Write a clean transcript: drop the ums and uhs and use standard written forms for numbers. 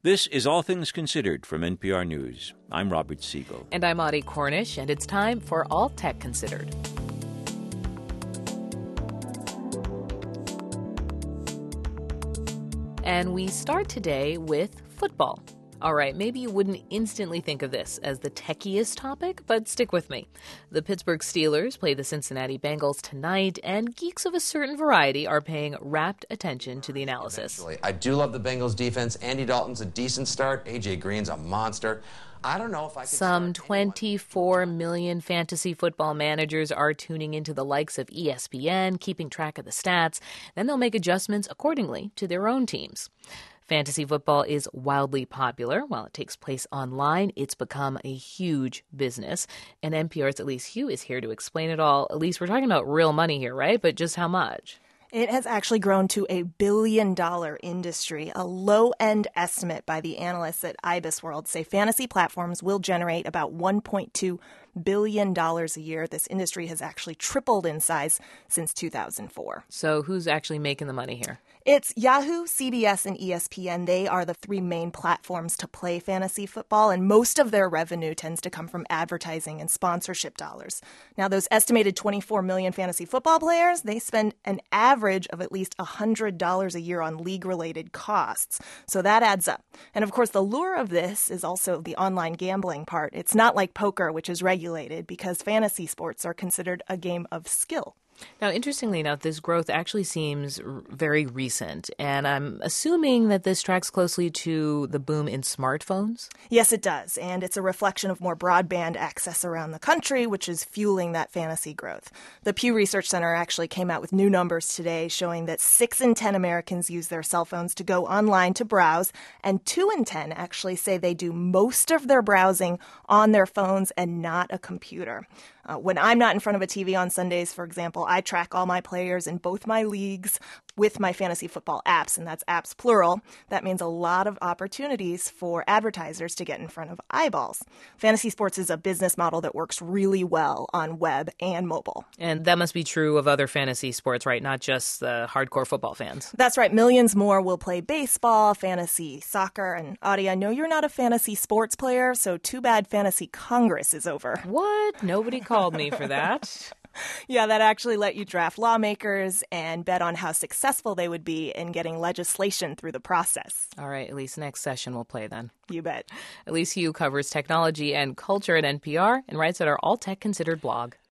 This is All Things Considered from NPR News. I'm Robert Siegel. And I'm Audie Cornish, and it's time for All Tech Considered. And we start today with football. All right, maybe you wouldn't instantly think of this as the techiest topic, but stick with me. The Pittsburgh Steelers play the Cincinnati Bengals tonight, and geeks of a certain variety are paying rapt attention to the analysis. I do love the Bengals defense. Andy Dalton's a decent start. A.J. Green's a monster. I don't know if I can. Some 24 million fantasy football managers are tuning into the likes of ESPN, keeping track of the stats. Then they'll make adjustments accordingly to their own teams. Fantasy football is wildly popular. While it takes place online, it's become a huge business. And NPR's Elise Hu is here to explain it all. Elise, we're talking about real money here, right? But just how much? It has actually grown to a $1 billion industry. A low-end estimate by the analysts at IBISWorld say fantasy platforms will generate about $1.2 billion a year. This industry has actually tripled in size since 2004. So who's actually making the money here? It's Yahoo, CBS, and ESPN. They are the three main platforms to play fantasy football, and most of their revenue tends to come from advertising and sponsorship dollars. Now, those estimated 24 million fantasy football players, they spend an average of at least $100 a year on league-related costs. So that adds up. And of course, the lure of this is also the online gambling part. It's not like poker, which is regulated, because fantasy sports are considered a game of skill. Now, interestingly enough, this growth actually seems very recent, and I'm assuming that this tracks closely to the boom in smartphones? Yes, it does, and it's a reflection of more broadband access around the country, which is fueling that fantasy growth. The Pew Research Center actually came out with new numbers today showing that 6 in 10 Americans use their cell phones to go online to browse, and 2 in 10 actually say they do most of their browsing on their phones and not a computer. When I'm not in front of a TV on Sundays, for example, I track all my players in both my leagues with my fantasy football apps, and that's apps plural. That means a lot of opportunities for advertisers to get in front of eyeballs. Fantasy sports is a business model that works really well on web and mobile. And that must be true of other fantasy sports, right? Not just the hardcore football fans. That's right. Millions more will play baseball, fantasy soccer, and Audie, I know you're not a fantasy sports player, so too bad Fantasy Congress is over. What? Nobody called me for that. Yeah, that actually let you draft lawmakers and bet on how successful they would be in getting legislation through the process. All right, Elise, next session we'll play then. You bet. Elise Hu covers technology and culture at NPR and writes at our All Tech Considered blog.